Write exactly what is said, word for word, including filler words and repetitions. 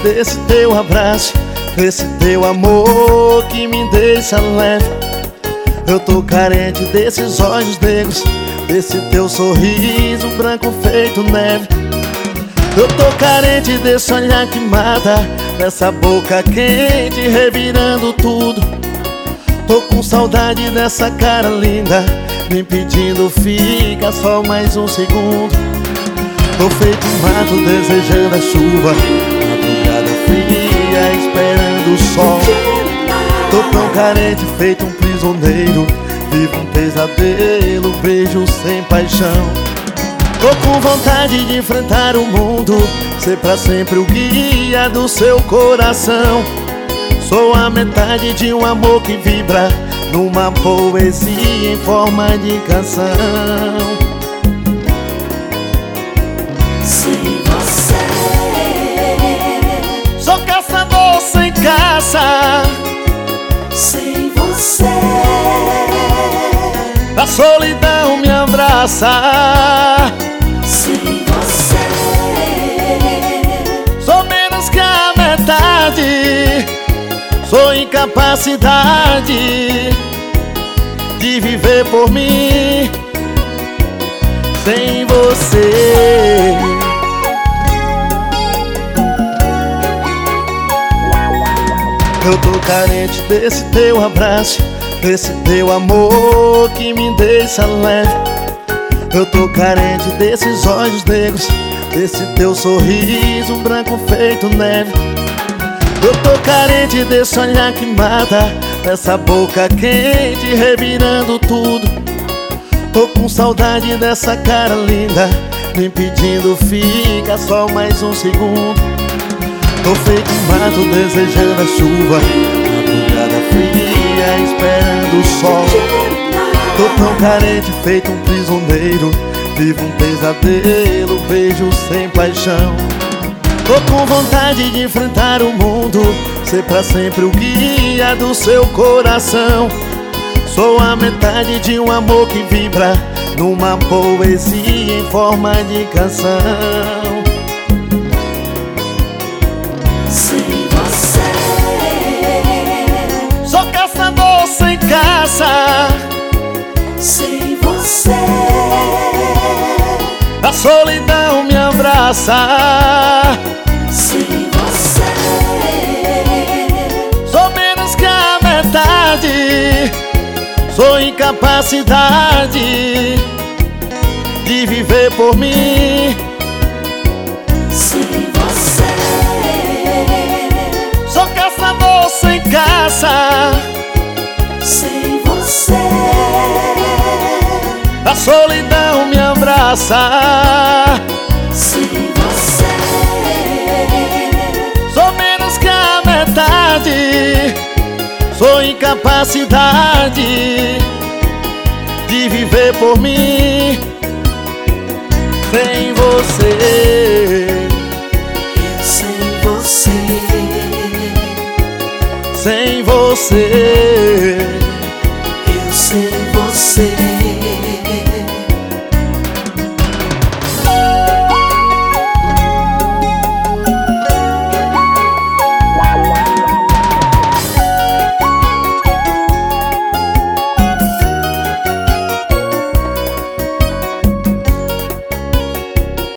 desse teu abraço, desse teu amor que me deixa leve. Eu tô carente desses olhos negros, desse teu sorriso branco feito neve. Eu tô carente desse olhar que mata, dessa boca quente revirando tudo. Tô com saudade dessa cara linda, me pedindo fica só mais um segundo. Tô feito um mato desejando a chuva, madrugada fria esperando o sol. Tô tão carente feito um prisioneiro, vivo um pesadelo, beijo sem paixão. Tô com vontade de enfrentar o mundo, ser pra sempre o guia do seu coração. Sou a metade de um amor que vibra numa poesia em forma de canção. Sem você, sou caçador sem caça. sem você, A solidão me abraça. sem você, Sou menos que a metade, sou incapacidade de viver por mim sem você. Eu tô carente desse teu abraço, desse teu amor que me deixa leve. Eu tô carente desses olhos negros, desse teu sorriso branco feito neve. Eu tô carente desse olhar que mata, dessa boca quente revirando tudo. Tô com saudade dessa cara linda, me pedindo fica só mais um segundo. Tô feito um mato desejando a chuva, madrugada fria esperando o sol. Tô tão carente feito um prisioneiro, vivo um pesadelo, beijo sem paixão. Tô com vontade de enfrentar o mundo, ser pra sempre o guia do seu coração. Sou a metade de um amor que vibra numa poesia em forma de canção. sem você, Sou caçador sem caça. sem você, A solidão me abraça. sem você, Sou menos que a metade, sou incapacidade de viver por mim sem você, Sou caçador sem caça. sem você, A solidão me abraça. sem você, Sou menos que a metade, sou incapacidade de viver por mim sem você. sem você, Sem você.